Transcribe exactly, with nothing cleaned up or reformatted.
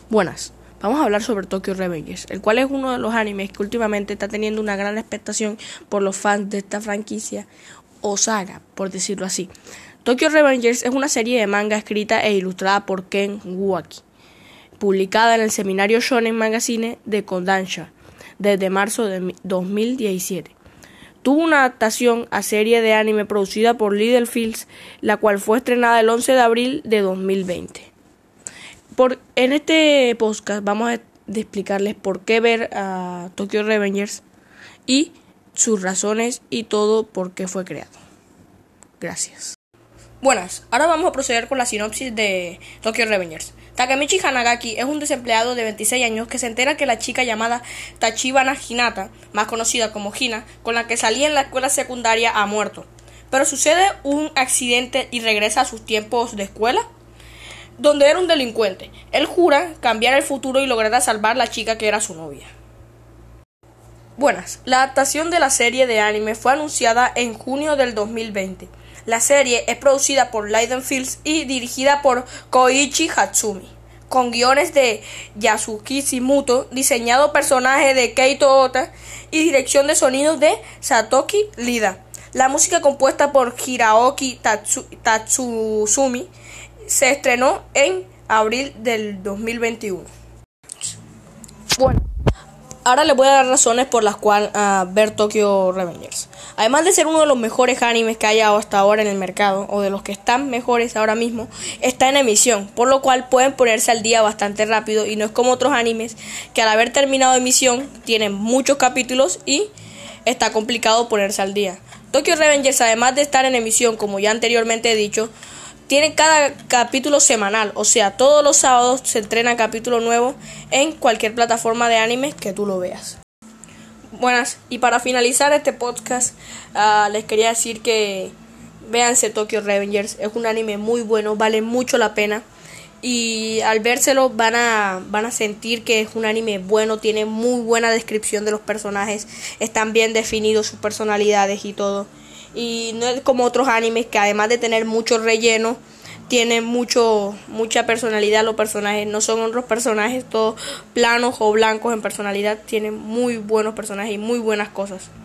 Buenas, vamos a hablar sobre Tokyo Revengers, el cual es uno de los animes que últimamente está teniendo una gran expectación por los fans de esta franquicia o saga, por decirlo así. Tokyo Revengers es una serie de manga escrita e ilustrada por Ken Uwaki, publicada en el Seminario Shonen Magazine de Kodansha desde marzo de dos mil diecisiete. Tuvo una adaptación a serie de anime producida por Littlefields, la cual fue estrenada el once de abril de dos mil veinte. Por, en este podcast vamos a explicarles por qué ver a Tokyo Revengers y sus razones y todo por qué fue creado. Gracias. Buenas, ahora vamos a proceder con la sinopsis de Tokyo Revengers. Takemichi Hanagaki es un desempleado de veintiséis años que se entera que la chica llamada Tachibana Hinata, más conocida como Hina, con la que salía en la escuela secundaria, ha muerto. Pero sucede un accidente y regresa a sus tiempos de escuela, donde era un delincuente. Él jura cambiar el futuro y logrará salvar a la chica que era su novia. Buenas, la adaptación de la serie de anime fue anunciada en junio del dos mil veinte. La serie es producida por Littlefields y dirigida por Koichi Hatsumi, con guiones de Yasuki Shimuto, diseñado personaje de Keito Ota y dirección de sonido de Satoki Lida. La música compuesta por Hiraoki Tatsu, Tatsuzumi se estrenó en abril del dos mil veintiuno. Bueno, ahora les voy a dar razones por las cuales uh, ver Tokyo Revengers. Además de ser uno de los mejores animes que haya hasta ahora en el mercado, o de los que están mejores ahora mismo, está en emisión, por lo cual pueden ponerse al día bastante rápido y no es como otros animes que al haber terminado emisión tienen muchos capítulos y está complicado ponerse al día. Tokyo Revengers, además de estar en emisión, como ya anteriormente he dicho, tiene cada capítulo semanal, o sea, todos los sábados se estrena capítulo nuevo en cualquier plataforma de anime que tú lo veas. Buenas, y para finalizar este podcast, uh, les quería decir que véanse Tokyo Revengers, es un anime muy bueno, vale mucho la pena. Y al vérselo van a, van a sentir que es un anime bueno, tiene muy buena descripción de los personajes, están bien definidos sus personalidades y todo. Y no es como otros animes que además de tener mucho relleno, tienen mucho, mucha personalidad los personajes. No son otros personajes todos planos o blancos en personalidad, tienen muy buenos personajes y muy buenas cosas.